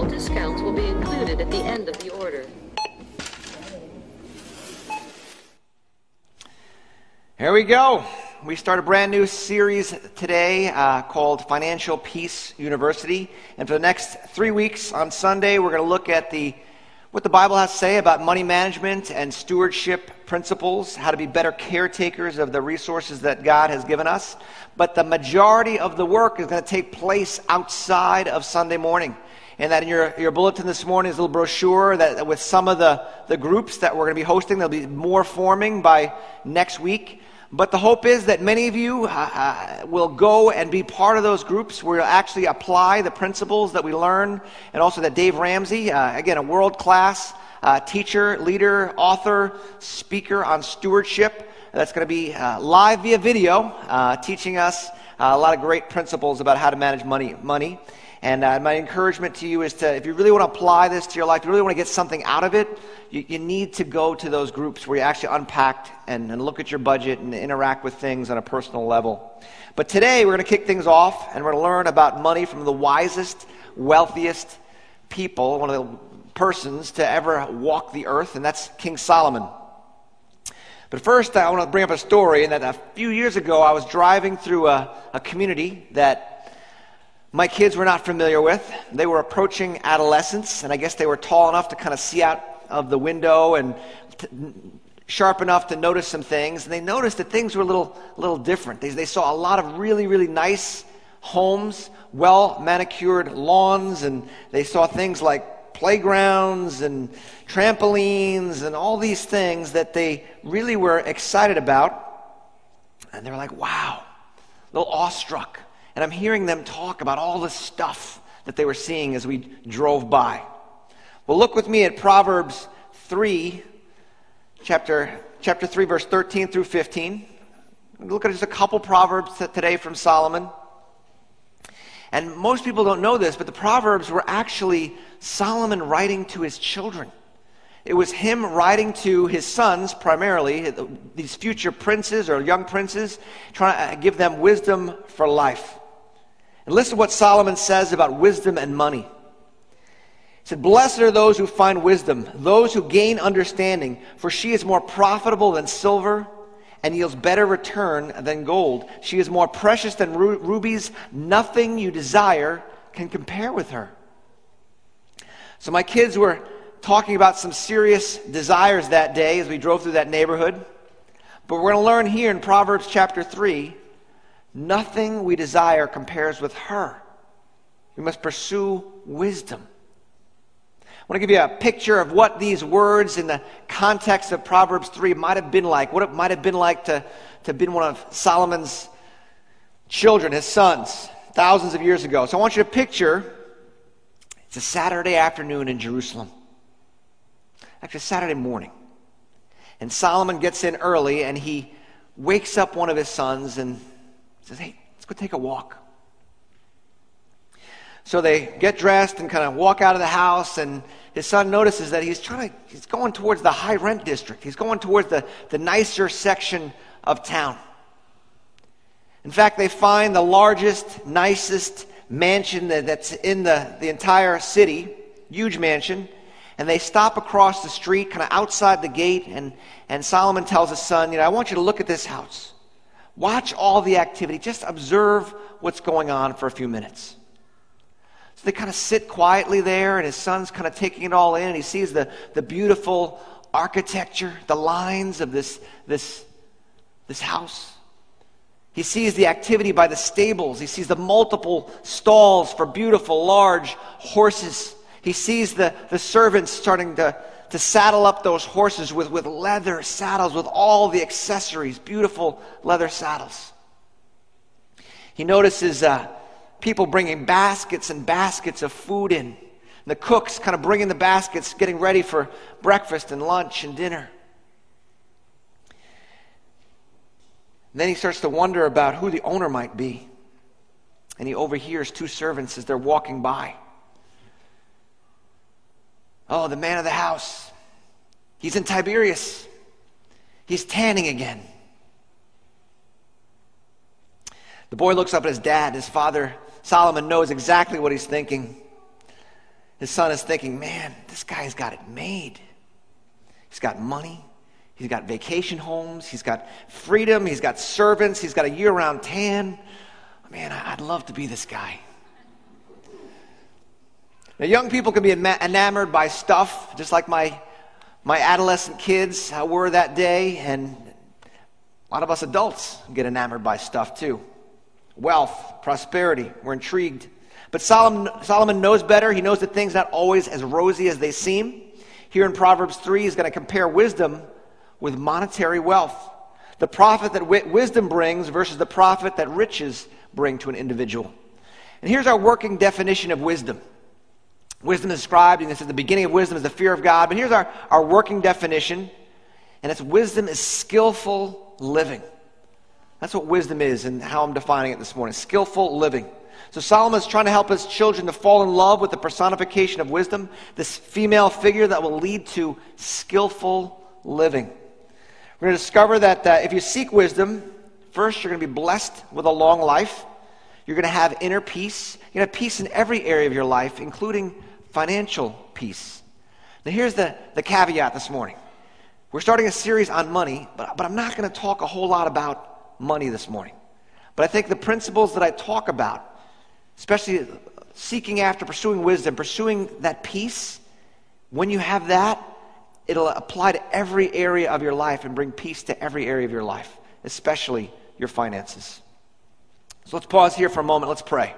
All discounts will be included at the end of the order. Here we go. We start a brand new series today called Financial Peace University. And for the next 3 weeks on Sunday, we're going to look at what the Bible has to say about money management and stewardship principles, how to be better caretakers of the resources that God has given us. But the majority of the work is going to take place outside of Sunday morning. And that in your bulletin this morning is a little brochure that with some of the groups that we're going to be hosting. There'll be more forming by next week. But the hope is that many of you will go and be part of those groups where you'll actually apply the principles that we learn, and also that Dave Ramsey, again, a world-class teacher, leader, author, speaker on stewardship, that's going to be live via video, teaching us a lot of great principles about how to manage money. And my encouragement to you is if you really want to apply this to your life, if you really want to get something out of it, you need to go to those groups where you actually unpack and look at your budget and interact with things on a personal level. But today we're going to kick things off, and we're going to learn about money from the wisest, wealthiest people, one of the persons to ever walk the earth, and that's King Solomon. But first, I want to bring up a story, and that a few years ago I was driving through a community that my kids were not familiar with. They were approaching adolescence, and I guess they were tall enough to kind of see out of the window and sharp enough to notice some things. And they noticed that things were a little different. They saw a lot of really, really nice homes, well-manicured lawns, and they saw things like playgrounds and trampolines and all these things that they really were excited about. And they were like, wow, a little awestruck. And I'm hearing them talk about all the stuff that they were seeing as we drove by. Well, look with me at Proverbs 3, chapter 3, verse 13 through 15. Look at just a couple Proverbs today from Solomon. And most people don't know this, but the Proverbs were actually Solomon writing to his children. It was him writing to his sons, primarily, these future princes or young princes, trying to give them wisdom for life. And listen to what Solomon says about wisdom and money. He said, "Blessed are those who find wisdom, those who gain understanding, for she is more profitable than silver and yields better return than gold. She is more precious than rubies. Nothing you desire can compare with her." So my kids were talking about some serious desires that day as we drove through that neighborhood. But we're going to learn here in Proverbs chapter 3, nothing we desire compares with her. We must pursue wisdom. I want to give you a picture of what these words in the context of Proverbs 3 might have been like, what it might have been like to have been one of Solomon's children, his sons, thousands of years ago. So I want you to picture, it's a Saturday afternoon in Jerusalem. Actually, Saturday morning. And Solomon gets in early, and he wakes up one of his sons and says, "Hey, let's go take a walk." So they get dressed and kind of walk out of the house, and his son notices that he's going towards the high rent district. He's going towards the nicer section of town. In fact, they find the largest, nicest mansion that's in the entire city, huge mansion, and they stop across the street, kind of outside the gate, and Solomon tells his son, I want you to look at this house. Watch all the activity. Just observe what's going on for a few minutes. So they kind of sit quietly there, and his son's kind of taking it all in, and he sees the beautiful architecture, the lines of this house. He sees the activity by the stables. He sees the multiple stalls for beautiful, large horses. He sees the servants starting to saddle up those horses with leather saddles, with all the accessories, beautiful leather saddles. He notices people bringing baskets and baskets of food in. And the cooks kind of bringing the baskets, getting ready for breakfast and lunch and dinner. And then he starts to wonder about who the owner might be. And he overhears two servants as they're walking by. Oh, the man of the house. He's in Tiberias. He's tanning again. The boy looks up at his dad. His father, Solomon, knows exactly what he's thinking. His son is thinking, man, this guy's got it made. He's got money. He's got vacation homes. He's got freedom. He's got servants. He's got a year-round tan. Man, I'd love to be this guy. Now, young people can be enamored by stuff, just like my adolescent kids were that day, and a lot of us adults get enamored by stuff too. Wealth, prosperity, we're intrigued. But Solomon knows better. He knows that things are not always as rosy as they seem. Here in Proverbs 3, he's going to compare wisdom with monetary wealth. The profit that wisdom brings versus the profit that riches bring to an individual. And here's our working definition of wisdom. Wisdom is described, and this is the beginning of wisdom is the fear of God. But here's our working definition, and it's wisdom is skillful living. That's what wisdom is and how I'm defining it this morning. Skillful living. So Solomon is trying to help his children to fall in love with the personification of wisdom, this female figure that will lead to skillful living. We're going to discover that if you seek wisdom, first you're going to be blessed with a long life. You're going to have inner peace. You're going to have peace in every area of your life, including financial peace. Now here's the caveat this morning. We're starting a series on money, but I'm not going to talk a whole lot about money this morning. But I think the principles that I talk about, especially seeking after, pursuing wisdom, pursuing that peace, when you have that, it'll apply to every area of your life and bring peace to every area of your life, especially your finances. So let's pause here for a moment. Let's pray.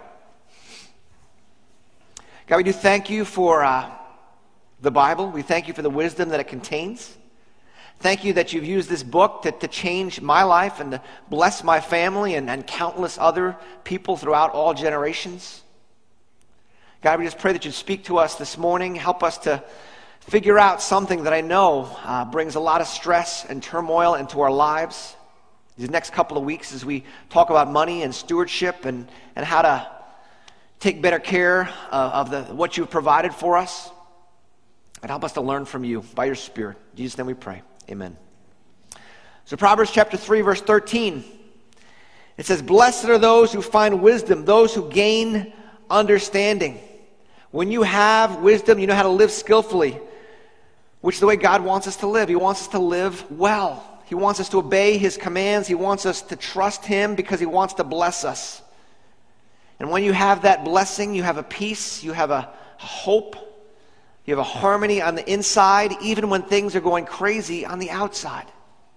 God, we do thank you for the Bible. We thank you for the wisdom that it contains. Thank you that you've used this book to change my life and to bless my family and countless other people throughout all generations. God, we just pray that you'd speak to us this morning. Help us to figure out something that I know brings a lot of stress and turmoil into our lives. These next couple of weeks as we talk about money and stewardship and how to take better care of what you've provided for us. And help us to learn from you by your Spirit. In Jesus' name we pray. Amen. So Proverbs chapter 3, verse 13. It says, "Blessed are those who find wisdom, those who gain understanding." When you have wisdom, you know how to live skillfully, which is the way God wants us to live. He wants us to live well. He wants us to obey His commands. He wants us to trust Him because He wants to bless us. And when you have that blessing, you have a peace, you have a hope, you have a harmony on the inside, even when things are going crazy on the outside.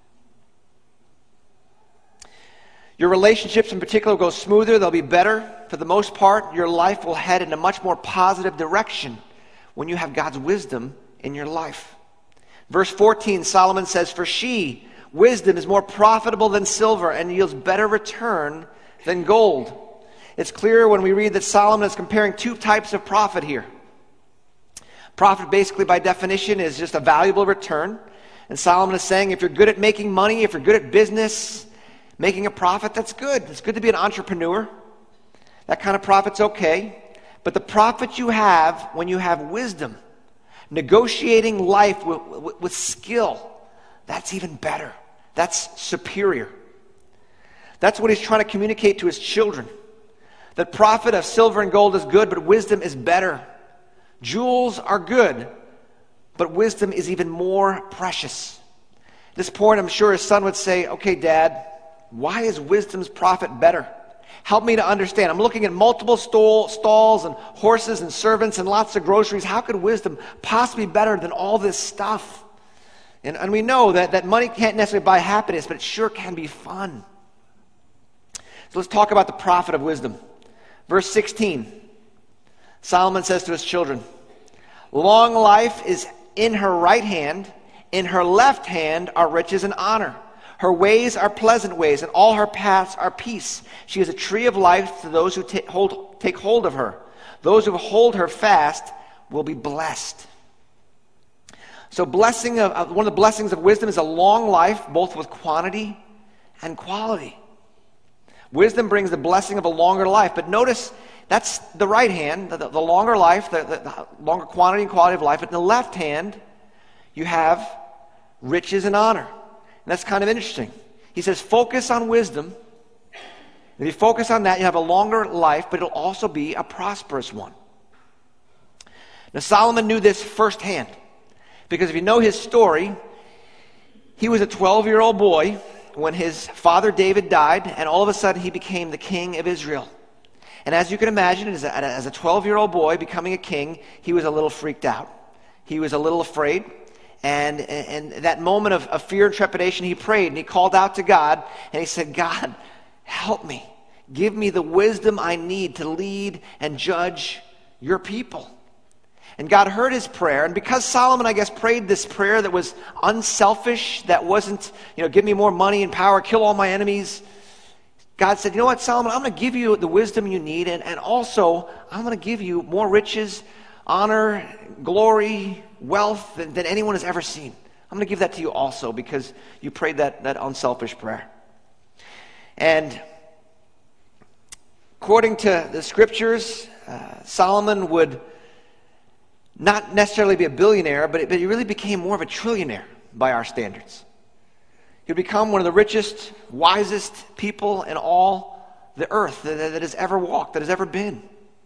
Your relationships in particular will go smoother. They'll be better. For the most part, your life will head in a much more positive direction when you have God's wisdom in your life. Verse 14, Solomon says, "For she, wisdom, is more profitable than silver and yields better return than gold." It's clear when we read that Solomon is comparing two types of profit here. Profit, basically, by definition, is just a valuable return. And Solomon is saying, if you're good at making money, if you're good at business, making a profit, that's good. It's good to be an entrepreneur. That kind of profit's okay. But the profit you have when you have wisdom, negotiating life with skill, that's even better. That's superior. That's what he's trying to communicate to his children. The profit of silver and gold is good, but wisdom is better. Jewels are good, but wisdom is even more precious. At this point, I'm sure his son would say, "Okay, Dad, why is wisdom's profit better? Help me to understand. I'm looking at multiple stalls and horses and servants and lots of groceries. How could wisdom possibly be better than all this stuff?" And we know that money can't necessarily buy happiness, but it sure can be fun. So let's talk about the profit of wisdom. Verse 16, Solomon says to his children, "Long life is in her right hand, in her left hand are riches and honor. Her ways are pleasant ways, and all her paths are peace. She is a tree of life to those who take hold of her. Those who hold her fast will be blessed." So one of the blessings of wisdom is a long life, both with quantity and quality. Wisdom brings the blessing of a longer life. But notice, that's the right hand, the longer life, the longer quantity and quality of life. But in the left hand, you have riches and honor. And that's kind of interesting. He says, focus on wisdom. If you focus on that, you have a longer life, but it'll also be a prosperous one. Now, Solomon knew this firsthand, because if you know his story, he was a 12-year-old boy when his father David died, and all of a sudden he became the king of Israel. And as you can imagine, as a 12-year-old boy becoming a king, he was a little freaked out. He was a little afraid. And that moment of fear and trepidation, he prayed and he called out to God, and he said, God, help me. Give me the wisdom I need to lead and judge your people. And God heard his prayer. And because Solomon, I guess, prayed this prayer that was unselfish, that wasn't, give me more money and power, kill all my enemies, God said, you know what, Solomon, I'm going to give you the wisdom you need, and also I'm going to give you more riches, honor, glory, wealth than anyone has ever seen. I'm going to give that to you also because you prayed that unselfish prayer. And according to the scriptures, Solomon would not necessarily be a billionaire, but he really became more of a trillionaire by our standards. He would become one of the richest, wisest people in all the earth that has ever walked, that has ever been.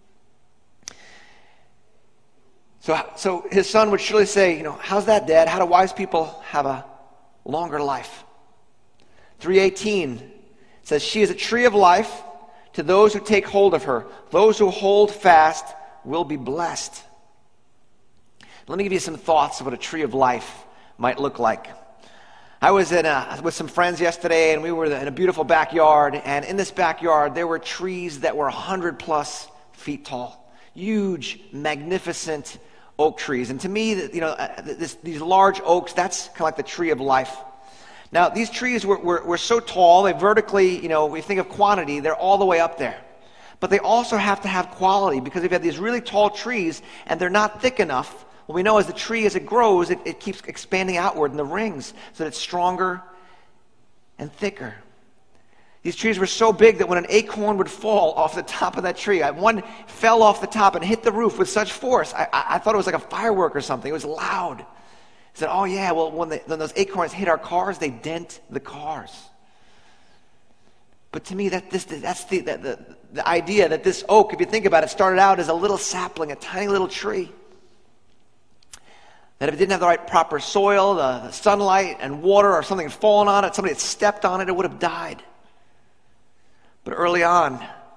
So his son would surely say, how's that, Dad? How do wise people have a longer life? 3:18 says, she is a tree of life to those who take hold of her. Those who hold fast will be blessed. Let me give you some thoughts of what a tree of life might look like. I was with some friends yesterday, and we were in a beautiful backyard, and in this backyard there were trees that were 100+ feet tall. Huge, magnificent oak trees. And to me, these large oaks, that's kind of like the tree of life. Now, these trees were so tall, they vertically, we think of quantity, they're all the way up there. But they also have to have quality, because if you have these really tall trees and they're not thick enough, what we know is the tree, as it grows, it keeps expanding outward in the rings so that it's stronger and thicker. These trees were so big that when an acorn would fall off the top of that tree, one fell off the top and hit the roof with such force, I thought it was like a firework or something. It was loud. I said, oh yeah, well, when those acorns hit our cars, they dent the cars. But to me, that's the idea that this oak, if you think about it, started out as a little sapling, a tiny little tree. That if it didn't have the right proper soil, the sunlight and water, or something had fallen on it, somebody had stepped on it, it would have died. But early on,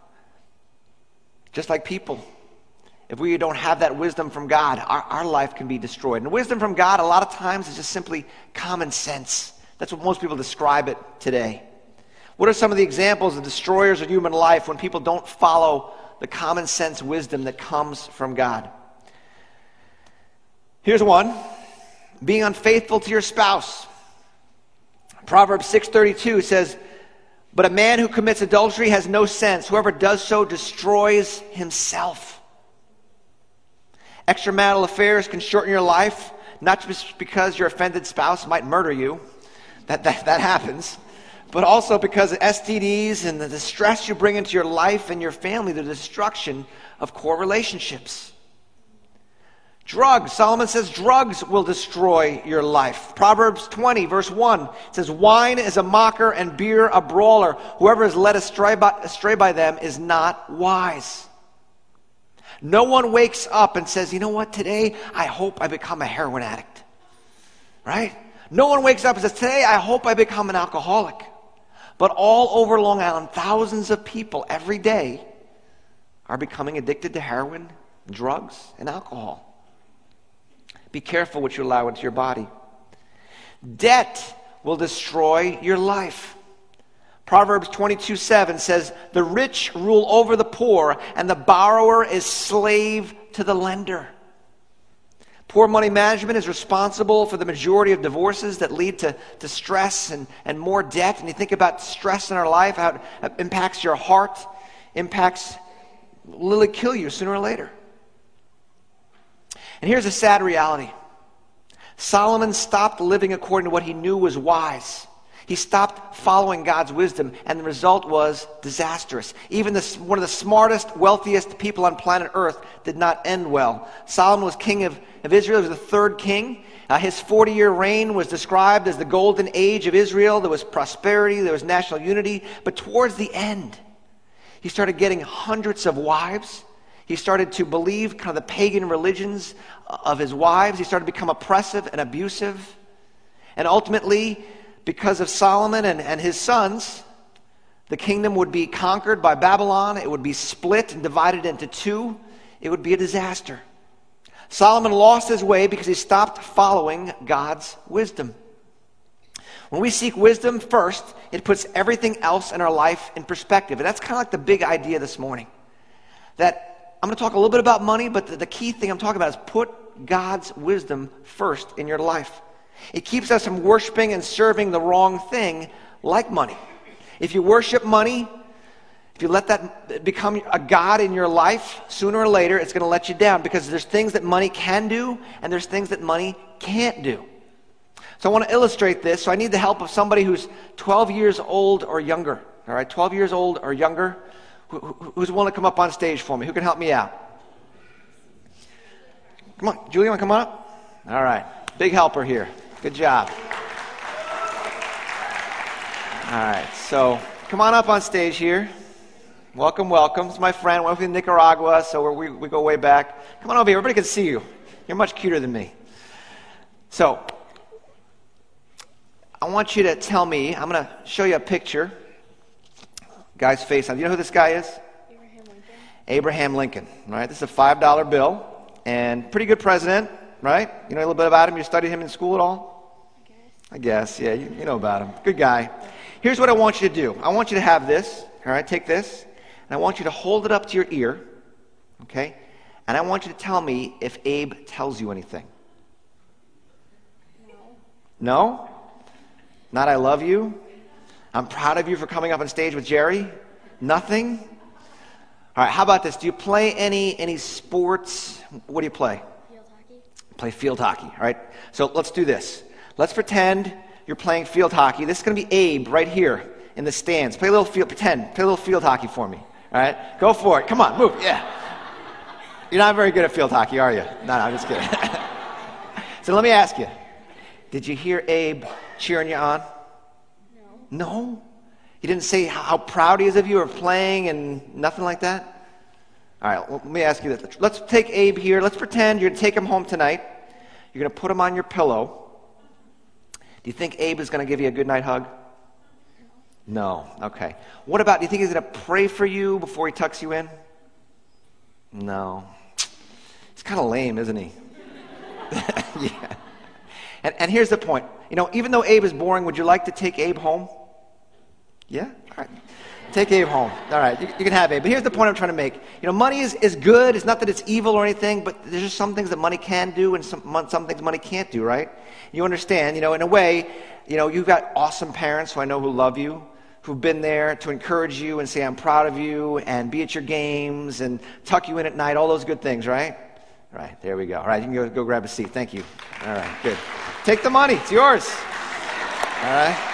just like people, if we don't have that wisdom from God, our life can be destroyed. And wisdom from God, a lot of times, is just simply common sense. That's what most people describe it today. What are some of the examples of destroyers of human life when people don't follow the common sense wisdom that comes from God? Here's one: being unfaithful to your spouse. Proverbs 6:32 says, but a man who commits adultery has no sense. Whoever does so destroys himself. Extramarital affairs can shorten your life, not just because your offended spouse might murder you. That happens. But also because of STDs and the stress you bring into your life and your family, the destruction of core relationships. Drugs. Solomon says drugs will destroy your life. Proverbs 20, verse 1 says, wine is a mocker and beer a brawler. Whoever is led astray by them is not wise. No one wakes up and says, you know what, today I hope I become a heroin addict. Right? No one wakes up and says, today I hope I become an alcoholic. But all over Long Island, thousands of people every day are becoming addicted to heroin, drugs, and alcohol. Be careful what you allow into your body. Debt will destroy your life. Proverbs 22:7 says, the rich rule over the poor, and the borrower is slave to the lender. Poor money management is responsible for the majority of divorces that lead to stress and more debt. And you think about stress in our life, how it impacts your heart, will it kill you sooner or later? And here's a sad reality. Solomon stopped living according to what he knew was wise. He stopped following God's wisdom, and the result was disastrous. Even one of the smartest, wealthiest people on planet Earth did not end well. Solomon was king of Israel. He was the third king. His 40-year reign was described as the golden age of Israel. There was prosperity, there was national unity. But towards the end, he started getting hundreds of wives. He started to believe kind of the pagan religions of his wives. He started to become oppressive and abusive. And ultimately, because of Solomon and his sons, the kingdom would be conquered by Babylon. It would be split and divided into two. It would be a disaster. Solomon lost his way because he stopped following God's wisdom. When we seek wisdom first, it puts everything else in our life in perspective. And that's kind of like the big idea this morning. That I'm going to talk a little bit about money, but the key thing I'm talking about is put God's wisdom first in your life. It keeps us from worshiping and serving the wrong thing like money. If you worship money, if you let that become a god in your life, sooner or later it's going to let you down, because there's things that money can do and there's things that money can't do. So I want to illustrate this. So I need the help of somebody who's 12 years old or younger. All right, 12 years old or younger. Who's willing to come up on stage for me? Who can help me out? Come on, Julie, want to come on up? All right, big helper here. Good job. All right, so come on up on stage here. Welcome, welcome. It's my friend. We're from Nicaragua, so we go way back. Come on over here. Everybody can see you. You're much cuter than me. So I want you to tell me, I'm going to show you a picture. Guy's face on. Do you know who this guy is? Abraham Lincoln. Abraham Lincoln, right? This is a $5 bill, and pretty good president, right? You know a little bit about him? You studied him in school at all? I guess, yeah, you know about him. Good guy. Here's what I want you to do. I want you to have this, all right? Take this, and I want you to hold it up to your ear, okay? And I want you to tell me if Abe tells you anything. No? Not I love you? I'm proud of you for coming up on stage with Jerry? Nothing? All right, how about this? Do you play any sports? What do you play? Field hockey. Play field hockey, all right? So let's do this. Let's pretend you're playing field hockey. This is going to be Abe right here in the stands. Play a little field hockey for me, all right? Go for it. Come on, move, yeah. You're not very good at field hockey, are you? No, I'm just kidding. So let me ask you. Did you hear Abe cheering you on? No? He didn't say how proud he is of you or playing and nothing like that? All right, well, let me ask you this. Let's take Abe here. Let's pretend you're going to take him home tonight. You're going to put him on your pillow. Do you think Abe is going to give you a good night hug? No. Okay. What about, do you think he's going to pray for you before he tucks you in? No. He's kind of lame, isn't he? Yeah. And here's the point. You know, even though Abe is boring, would you like to take Abe home? Yeah? All right. Take Abe home. All right. You can have Abe. But here's the point I'm trying to make. You know, money is good. It's not that it's evil or anything, but there's just some things that money can do and some things money can't do, right? You understand, you know, in a way, you know, you've got awesome parents who I know who love you, who've been there to encourage you and say, I'm proud of you, and be at your games and tuck you in at night, all those good things, right? All right, there we go. All right, you can go grab a seat. Thank you. All right, good. Take the money. It's yours. All right.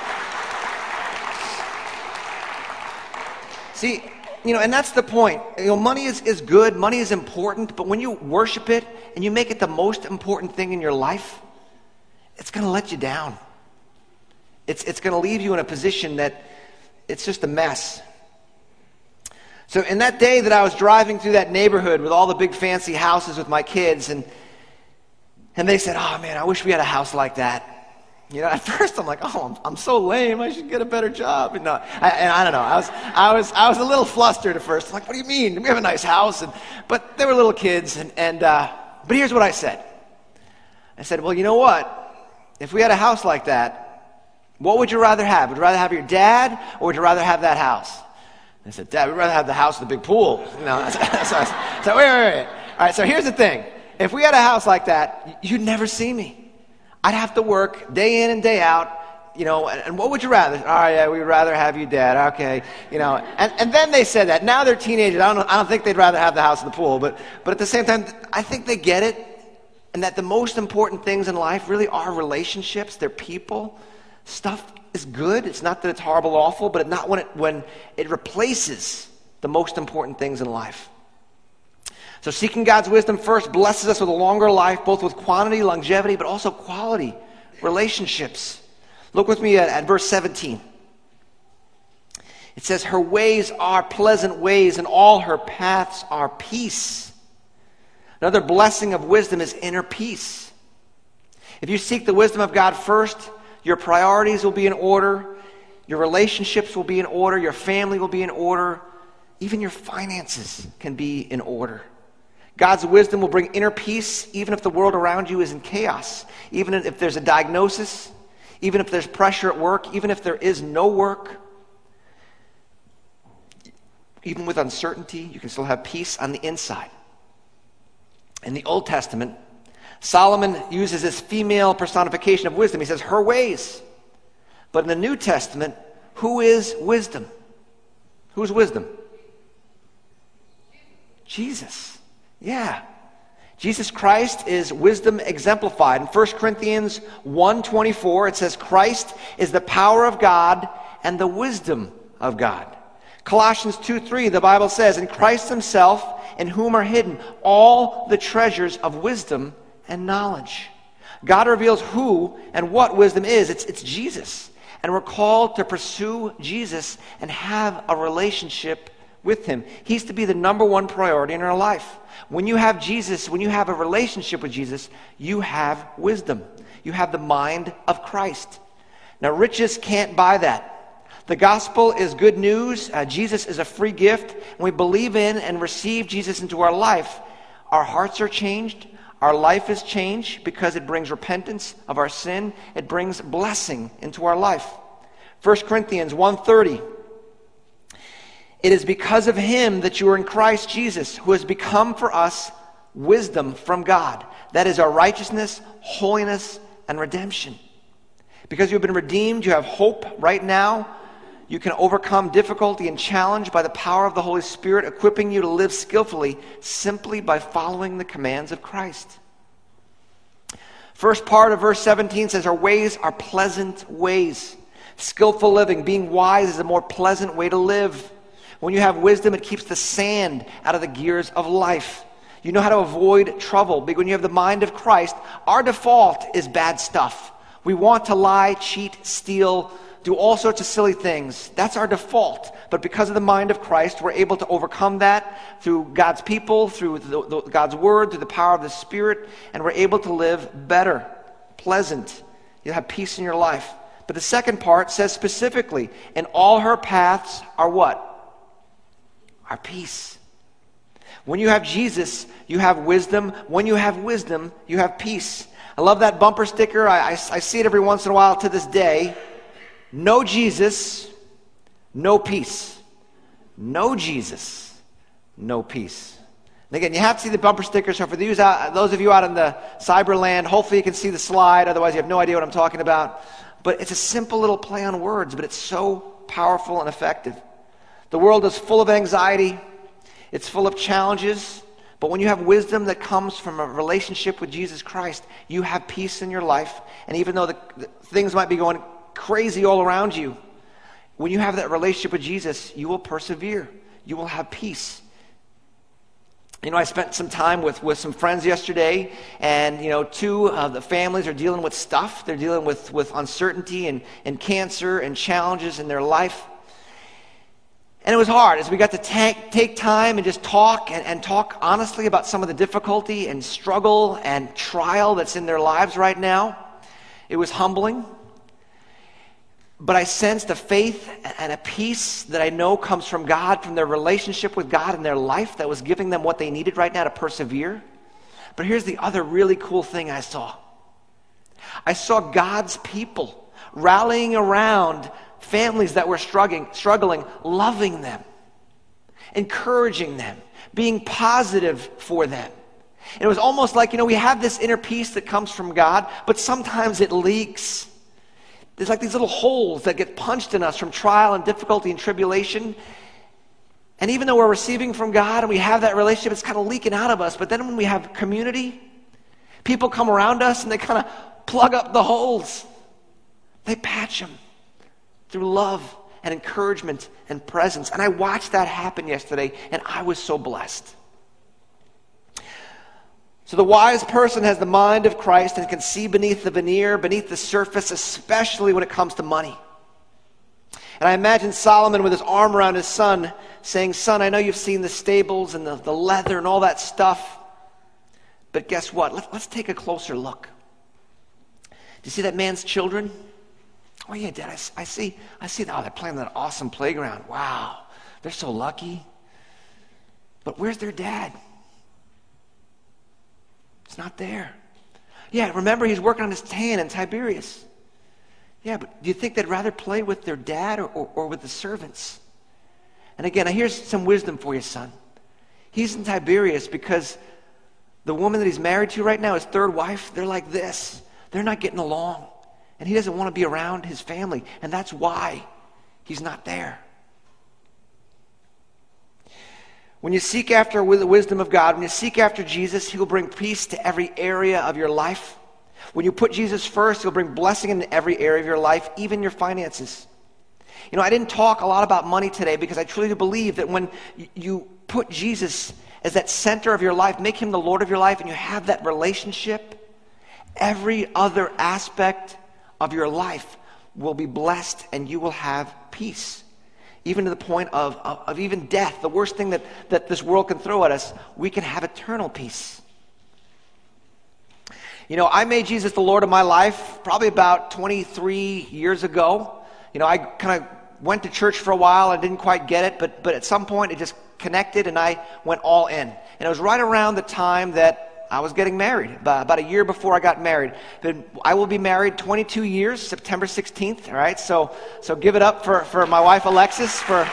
See, you know, and that's the point. You know, money is good. Money is important. But when you worship it and you make it the most important thing in your life, it's going to let you down. It's going to leave you in a position that it's just a mess. So in that day that I was driving through that neighborhood with all the big fancy houses with my kids, and they said, oh man, I wish we had a house like that. You know, at first I'm like, oh, I'm so lame. I should get a better job. And I don't know. I was a little flustered at first. I'm like, what do you mean? We have a nice house. But they were little kids. But here's what I said. I said, well, you know what? If we had a house like that, what would you rather have? Would you rather have your dad, or would you rather have that house? I said, Dad, we'd rather have the house with the big pool. No, so wait. All right, so here's the thing. If we had a house like that, you'd never see me. I'd have to work day in and day out, you know, and what would you rather? Oh, yeah, we'd rather have you, Dad. Okay, you know, and then they said that. Now they're teenagers. I don't think they'd rather have the house and the pool, but at the same time, I think they get it, and that the most important things in life really are relationships. They're people. Stuff is good. It's not that it's horrible or awful, but not when it replaces the most important things in life. So seeking God's wisdom first blesses us with a longer life, both with quantity, longevity, but also quality, relationships. Look with me at verse 17. It says her ways are pleasant ways and all her paths are peace. Another blessing of wisdom is inner peace. If you seek the wisdom of God first, your priorities will be in order, your relationships will be in order, your family will be in order, even your finances can be in order. God's wisdom will bring inner peace even if the world around you is in chaos, even if there's a diagnosis, even if there's pressure at work, even if there is no work. Even with uncertainty, you can still have peace on the inside. In the Old Testament, Solomon uses this female personification of wisdom. He says, her ways. But in the New Testament, who is wisdom? Who's wisdom? Jesus. Yeah. Jesus Christ is wisdom exemplified. In 1 Corinthians 1:24, it says, Christ is the power of God and the wisdom of God. Colossians 2:3, the Bible says, in Christ himself, in whom are hidden all the treasures of wisdom and knowledge. God reveals who and what wisdom is. It's Jesus. And we're called to pursue Jesus and have a relationship with him. He's to be the number one priority in our life. When you have Jesus, when you have a relationship with Jesus, you have wisdom. You have the mind of Christ. Now, riches can't buy that. The gospel is good news. Jesus is a free gift. When we believe in and receive Jesus into our life, our hearts are changed. Our life is changed because it brings repentance of our sin. It brings blessing into our life. 1 Corinthians 1:30. It is because of him that you are in Christ Jesus, who has become for us wisdom from God. That is our righteousness, holiness, and redemption. Because you've been redeemed, you have hope right now. You can overcome difficulty and challenge by the power of the Holy Spirit, equipping you to live skillfully simply by following the commands of Christ. First part of verse 17 says, our ways are pleasant ways. Skillful living, being wise is a more pleasant way to live. When you have wisdom, it keeps the sand out of the gears of life. You know how to avoid trouble. But when you have the mind of Christ, our default is bad stuff. We want to lie, cheat, steal, do all sorts of silly things. That's our default. But because of the mind of Christ, we're able to overcome that through God's people, through God's word, through the power of the Spirit, and we're able to live better, pleasant. You'll have peace in your life. But the second part says specifically, and all her paths are what? Are peace. When you have Jesus, you have wisdom. When you have wisdom, you have peace. I love that bumper sticker. I see it every once in a while to this day. No Jesus, no peace. No Jesus, no peace. And again, you have to see the bumper sticker. So for those of you out in the cyberland, hopefully you can see the slide. Otherwise, you have no idea what I'm talking about. But it's a simple little play on words, but it's so powerful and effective. The world is full of anxiety. It's full of challenges. But when you have wisdom that comes from a relationship with Jesus Christ, you have peace in your life. And even though the things might be going crazy all around you, when you have that relationship with Jesus, you will persevere. You will have peace. You know, I spent some time with some friends yesterday, and, you know, two of the families are dealing with stuff. They're dealing with uncertainty and cancer and challenges in their life. And it was hard as we got to take time and just talk and talk honestly about some of the difficulty and struggle and trial that's in their lives right now. It was humbling. But I sensed a faith and a peace that I know comes from God, from their relationship with God in their life that was giving them what they needed right now to persevere. But here's the other really cool thing I saw. I saw God's people rallying around families that were struggling, loving them, encouraging them, being positive for them. And it was almost like, you know, we have this inner peace that comes from God, but sometimes it leaks. There's like these little holes that get punched in us from trial and difficulty and tribulation. And even though we're receiving from God and we have that relationship, it's kind of leaking out of us. But then when we have community, people come around us and they kind of plug up the holes. They patch them through love and encouragement and presence. And I watched that happen yesterday, and I was so blessed. So the wise person has the mind of Christ and can see beneath the veneer, beneath the surface, especially when it comes to money. And I imagine Solomon with his arm around his son saying, son, I know you've seen the stables and the leather and all that stuff, but guess what? Let's take a closer look. Do you see that man's children? Oh yeah, Dad, I see. Oh, they're playing on that awesome playground. Wow, they're so lucky. But where's their dad? It's not there. Yeah, remember he's working on his tan in Tiberias. Yeah, but do you think they'd rather play with their dad or with the servants? And again, here's some wisdom for you, son. He's in Tiberias because the woman that he's married to right now, his third wife, they're like this. They're not getting along. And he doesn't want to be around his family. And that's why he's not there. When you seek after the wisdom of God, when you seek after Jesus, he will bring peace to every area of your life. When you put Jesus first, he'll bring blessing into every area of your life, even your finances. You know, I didn't talk a lot about money today because I truly believe that when you put Jesus as that center of your life, make him the Lord of your life, and you have that relationship, every other aspect of your life will be blessed and you will have peace. Even to the point of even death, the worst thing that this world can throw at us, we can have eternal peace. You know, I made Jesus the Lord of my life probably about 23 years ago. You know, I kind of went to church for a while and didn't quite get it, but at some point it just connected and I went all in. And it was right around the time that I was getting married, about a year before I got married. But I will be married 22 years, September 16th, all right? So give it up for my wife Alexis for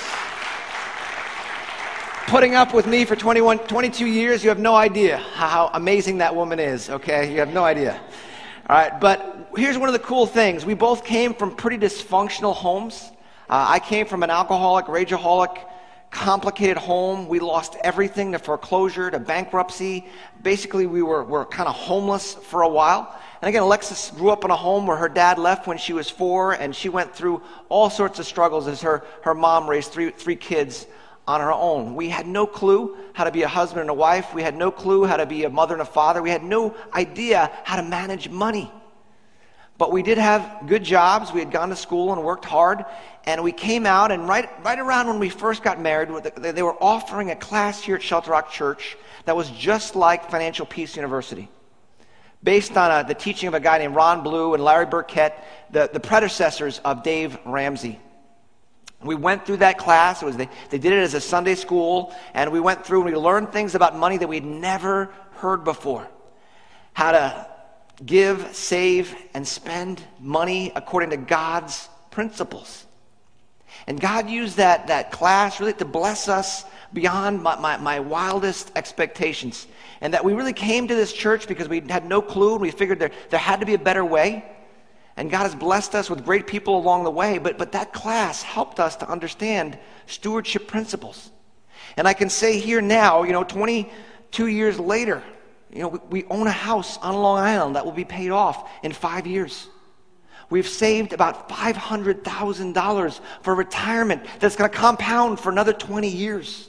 putting up with me for 22 years. You have no idea how amazing that woman is, okay? You have no idea. All right, but here's one of the cool things. We both came from pretty dysfunctional homes. I came from an alcoholic, rageaholic, complicated home. We lost everything to foreclosure, to bankruptcy. Basically, we were kind of homeless for a while. And again, Alexis grew up in a home where her dad left when she was 4, and she went through all sorts of struggles as her mom raised three kids on her own. We had no clue how to be a husband and a wife. We had no clue how to be a mother and a father. We had no idea how to manage money. But we did have good jobs. We had gone to school and worked hard. And we came out, and right around when we first got married, they were offering a class here at Shelter Rock Church that was just like Financial Peace University, based on the teaching of a guy named Ron Blue and Larry Burkett, the predecessors of Dave Ramsey. We went through that class. They did it as a Sunday school, and we went through and we learned things about money that we'd never heard before. How to give, save, and spend money according to God's principles. And God used that class really to bless us beyond my wildest expectations. And that we really came to this church because we had no clue, and we figured there had to be a better way. And God has blessed us with great people along the way. But that class helped us to understand stewardship principles. And I can say here now, 22 years later, we own a house on Long Island that will be paid off in 5 years. We've saved about $500,000 for retirement that's going to compound for another 20 years.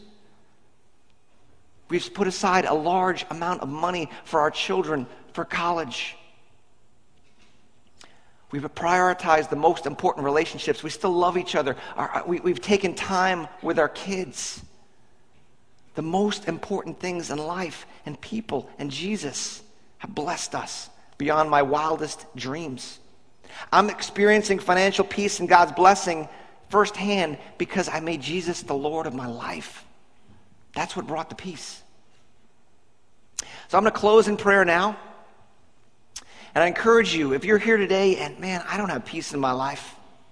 We've put aside a large amount of money for our children for college. We've prioritized the most important relationships. We still love each other. We've taken time with our kids. The most important things in life and people and Jesus have blessed us beyond my wildest dreams. I'm experiencing financial peace and God's blessing firsthand because I made Jesus the Lord of my life. That's what brought the peace. So I'm going to close in prayer now. And I encourage you, if you're here today and, man, I don't have peace in my life,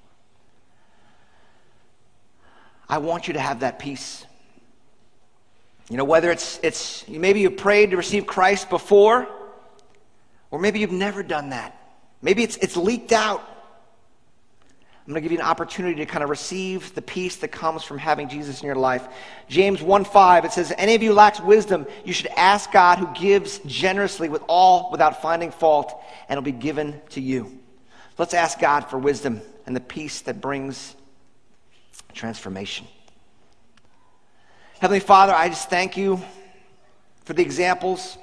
I want you to have that peace. Whether it's maybe you prayed to receive Christ before, or maybe you've never done that. Maybe it's leaked out. I'm going to give you an opportunity to kind of receive the peace that comes from having Jesus in your life. James 1:5, it says, any of you lacks wisdom, you should ask God who gives generously without finding fault, and it'll be given to you. Let's ask God for wisdom and the peace that brings transformation. Heavenly Father, I just thank you for the examples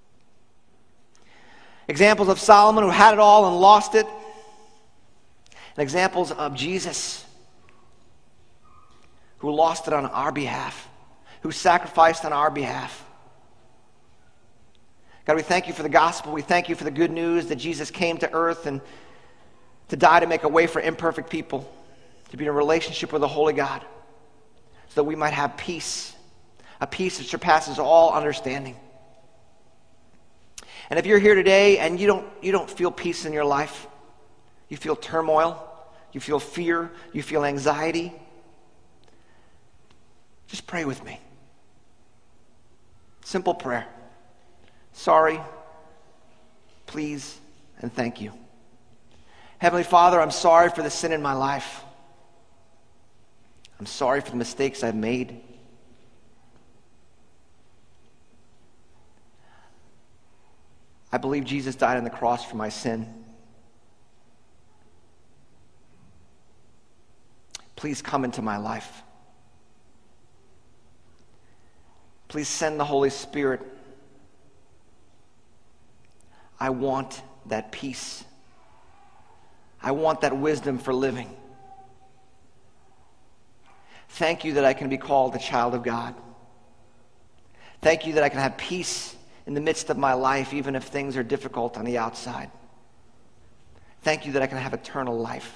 of Solomon who had it all and lost it. and examples of Jesus who lost it on our behalf, who sacrificed on our behalf. God, we thank you for the gospel. We thank you for the good news that Jesus came to earth and to die to make a way for imperfect people to be in a relationship with the holy God so that we might have peace, a peace that surpasses all understanding. And if you're here today and you don't feel peace in your life, you feel turmoil, you feel fear, you feel anxiety, just pray with me. Simple prayer. Sorry, please, and thank you. Heavenly Father, I'm sorry for the sin in my life. I'm sorry for the mistakes I've made. I believe Jesus died on the cross for my sin. Please come into my life. Please send the Holy Spirit. I want that peace. I want that wisdom for living. Thank you that I can be called a child of God. Thank you that I can have peace in the midst of my life, even if things are difficult on the outside. Thank you that I can have eternal life.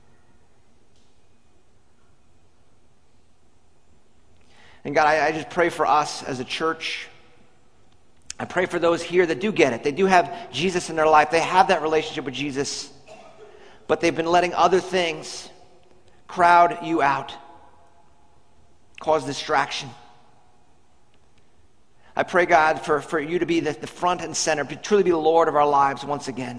And God, I just pray for us as a church. I pray for those here that do get it. They do have Jesus in their life. They have that relationship with Jesus. But they've been letting other things crowd you out, cause distraction. I pray, God, for you to be the front and center, to truly be the Lord of our lives once again.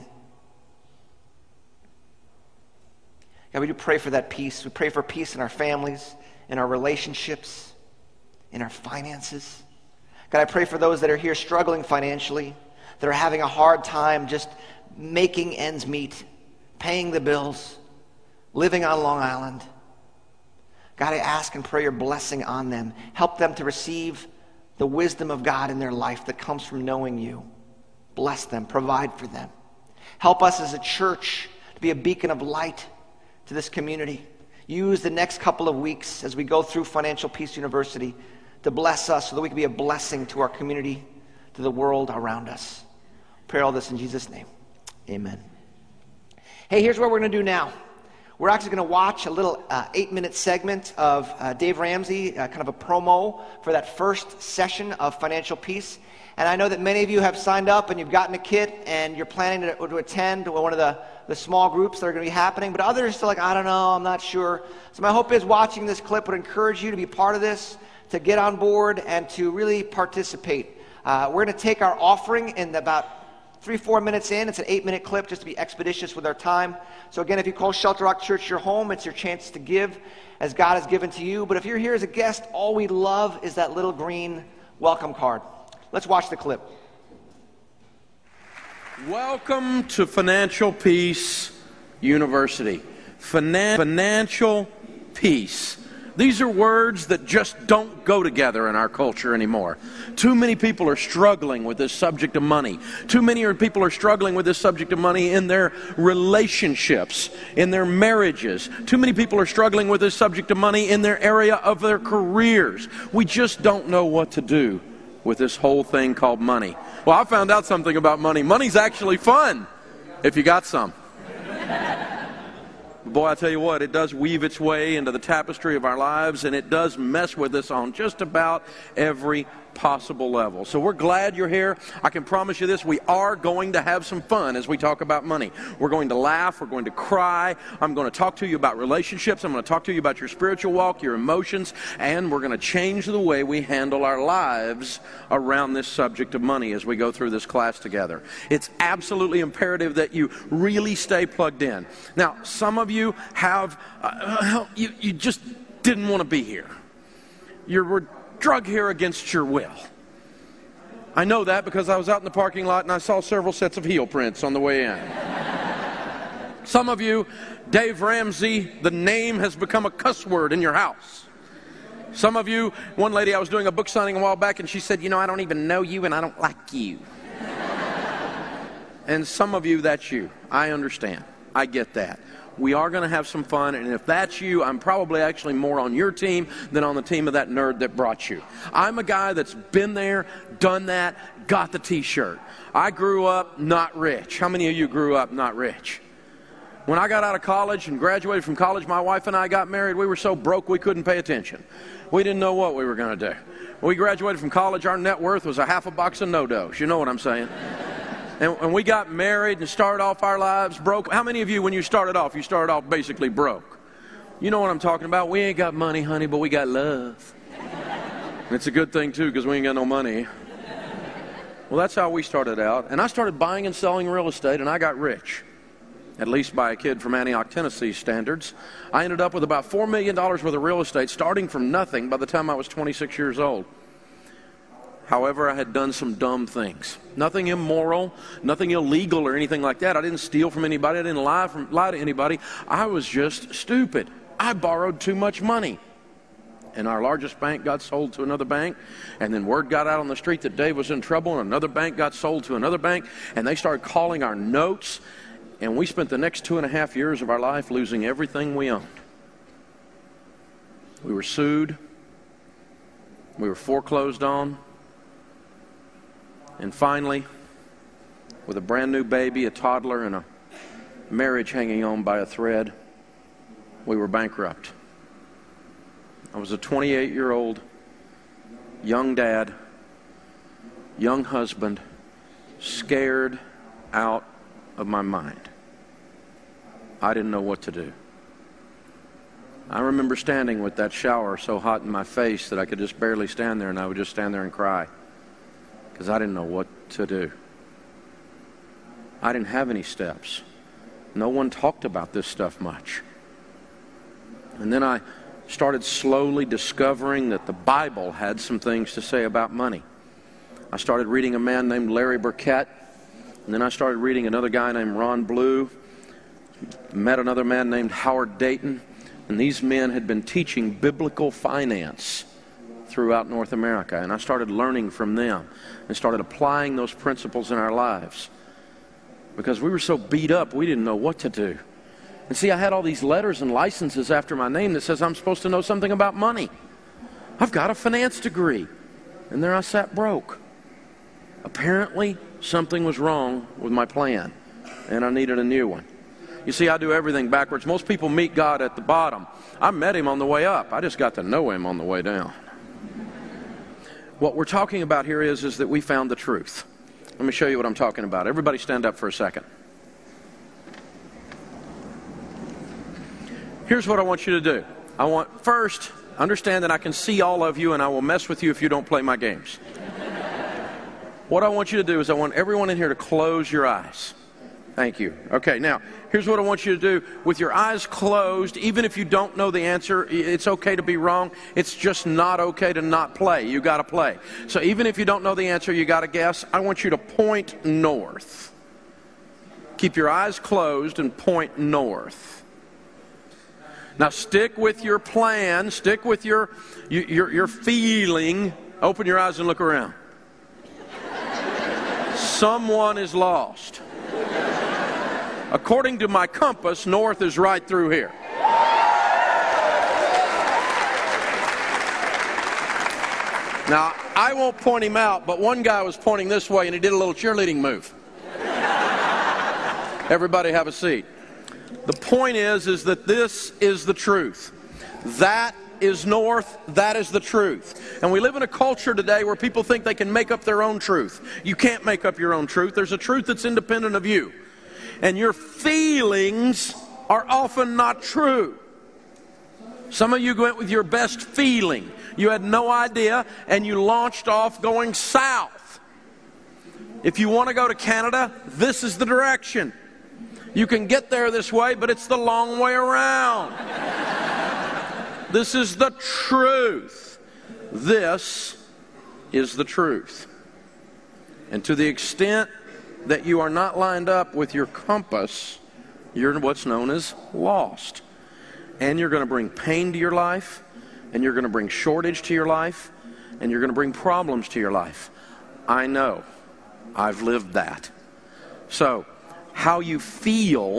God, we do pray for that peace. We pray for peace in our families, in our relationships, in our finances. God, I pray for those that are here struggling financially, that are having a hard time just making ends meet, paying the bills, living on Long Island. God, I ask and pray your blessing on them. Help them to receive the wisdom of God in their life that comes from knowing you. Bless them, provide for them. Help us as a church to be a beacon of light to this community. Use the next couple of weeks as we go through Financial Peace University to bless us so that we can be a blessing to our community, to the world around us. Pray all this in Jesus' name. Amen. Hey, here's what we're going to do now. We're actually going to watch a little 8-minute segment of Dave Ramsey, kind of a promo for that first session of Financial Peace. And I know that many of you have signed up and you've gotten a kit and you're planning to attend one of the small groups that are going to be happening. But others are still like, I don't know, I'm not sure. So my hope is watching this clip would encourage you to be part of this, to get on board and to really participate. We're going to take our offering in about 3-4 minutes in. It's an 8-minute clip just to be expeditious with our time. So again, if you call Shelter Rock Church your home, it's your chance to give as God has given to you. But if you're here as a guest, all we love is that little green welcome card. Let's watch the clip. Welcome to Financial Peace University. Financial peace. These are words that just don't go together in our culture anymore. Too many people are struggling with this subject of money. Too many people are struggling with this subject of money in their relationships, in their marriages. Too many people are struggling with this subject of money in their area of their careers. We just don't know what to do with this whole thing called money. Well, I found out something about money. Money's actually fun if you got some. Boy, I tell you what, it does weave its way into the tapestry of our lives, and it does mess with us on just about every possible level. So we're glad you're here. I can promise you this, we are going to have some fun as we talk about money. We're going to laugh, we're going to cry, I'm going to talk to you about relationships, I'm going to talk to you about your spiritual walk, your emotions, and we're going to change the way we handle our lives around this subject of money as we go through this class together. It's absolutely imperative that you really stay plugged in. Now, some of you have, you just didn't want to be here. You were drug here against your will. I know that because I was out in the parking lot and I saw several sets of heel prints on the way in. Some of you, Dave Ramsey, the name has become a cuss word in your house. Some of you, one lady, I was doing a book signing a while back and she said, I don't even know you and I don't like you. And some of you, that's you. I understand. I get that. We are going to have some fun, and if that's you, I'm probably actually more on your team than on the team of that nerd that brought you. I'm a guy that's been there, done that, got the t-shirt. I grew up not rich. How many of you grew up not rich? When I got out of college and graduated from college, my wife and I got married. We were so broke we couldn't pay attention. We didn't know what we were going to do. When we graduated from college, our net worth was a half a box of No-Dos. You know what I'm saying? And we got married and started off our lives broke. How many of you, when you started off basically broke? You know what I'm talking about. We ain't got money, honey, but we got love. It's a good thing, too, because we ain't got no money. Well, that's how we started out. And I started buying and selling real estate, and I got rich. At least by a kid from Antioch, Tennessee standards. I ended up with about $4 million worth of real estate, starting from nothing by the time I was 26 years old. However, I had done some dumb things. Nothing immoral, nothing illegal or anything like that. I didn't steal from anybody. I didn't lie to anybody. I was just stupid. I borrowed too much money. And our largest bank got sold to another bank. And then word got out on the street that Dave was in trouble, and another bank got sold to another bank. And they started calling our notes. And we spent the next 2.5 years of our life losing everything we owned. We were sued. We were foreclosed on. And finally, with a brand new baby, a toddler, and a marriage hanging on by a thread, we were bankrupt. I was a 28-year-old young dad, young husband, scared out of my mind. I didn't know what to do. I remember standing with that shower so hot in my face that I could just barely stand there, and I would just stand there and cry because I didn't know what to do. I didn't have any steps. No one talked about this stuff much. And then I started slowly discovering that the Bible had some things to say about money. I started reading a man named Larry Burkett, and then I started reading another guy named Ron Blue, met another man named Howard Dayton, and these men had been teaching biblical finance throughout North America, and I started learning from them and started applying those principles in our lives because we were so beat up we didn't know what to do. And see, I had all these letters and licenses after my name that says I'm supposed to know something about money. I've got a finance degree, and there I sat broke. Apparently something was wrong with my plan, and I needed a new one. You see, I do everything backwards. Most people meet God at the bottom. I met him on the way up. I just got to know him on the way down. What we're talking about here is that we found the truth. Let me show you what I'm talking about. Everybody stand up for a second. Here's what I want you to do. I want, first, understand that I can see all of you and I will mess with you if you don't play my games. What I want you to do is I want everyone in here to close your eyes. Thank you. Okay, now, here's what I want you to do. With your eyes closed, even if you don't know the answer, it's okay to be wrong. It's just not okay to not play. You got to play. So even if you don't know the answer, you got to guess. I want you to point north. Keep your eyes closed and point north. Now stick with your plan. Stick with your feeling. Open your eyes and look around. Someone is lost. According to my compass, north is right through here. Now, I won't point him out, but one guy was pointing this way and he did a little cheerleading move. Everybody have a seat. The point is that this is the truth. That is north, that is the truth. And we live in a culture today where people think they can make up their own truth. You can't make up your own truth. There's a truth that's independent of you. And your feelings are often not true. Some of you went with your best feeling. You had no idea, and you launched off going south. If you want to go to Canada, this is the direction. You can get there this way, but it's the long way around. This is the truth. This is the truth. And to the extent that you are not lined up with your compass, you're what's known as lost. And you're going to bring pain to your life, and you're going to bring shortage to your life, and you're going to bring problems to your life. I know. I've lived that. So, how you feel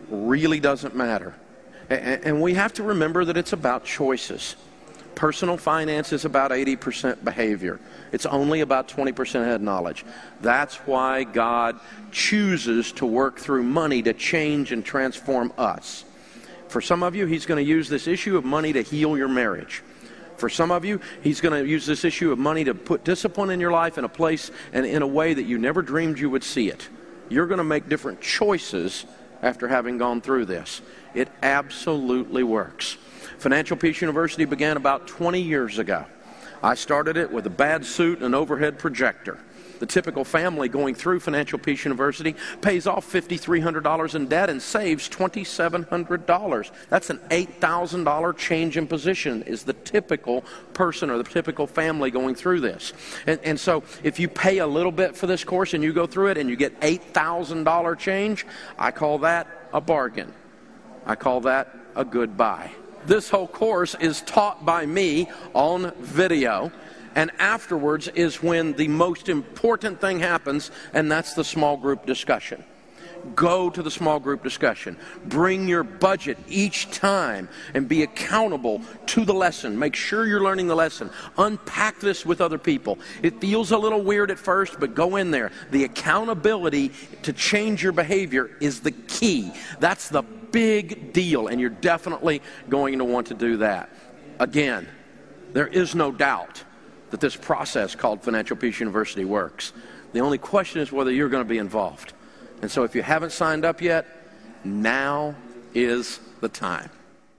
really doesn't matter. And we have to remember that it's about choices. Personal finance is about 80% behavior. It's only about 20% head knowledge. That's why God chooses to work through money to change and transform us. For some of you, He's going to use this issue of money to heal your marriage. For some of you, He's going to use this issue of money to put discipline in your life in a place and in a way that you never dreamed you would see it. You're going to make different choices after having gone through this. It absolutely works. Financial Peace University began about 20 years ago. I started it with a bad suit and an overhead projector. The typical family going through Financial Peace University pays off $5,300 in debt and saves $2,700. That's an $8,000 change in position is the typical person or the typical family going through this. And so if you pay a little bit for this course and you go through it and you get $8,000 change, I call that a bargain. I call that a good buy. This whole course is taught by me on video. And afterwards is when the most important thing happens, and that's the small group discussion. Go to the small group discussion. Bring your budget each time and be accountable to the lesson. Make sure you're learning the lesson. Unpack this with other people. It feels a little weird at first, but go in there. The accountability to change your behavior is the key. That's the big deal, and you're definitely going to want to do that. Again, there is no doubt that this process called Financial Peace University works. The only question is whether you're going to be involved. And so if you haven't signed up yet, now is the time.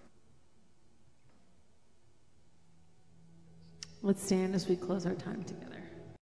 Let's stand as we close our time together.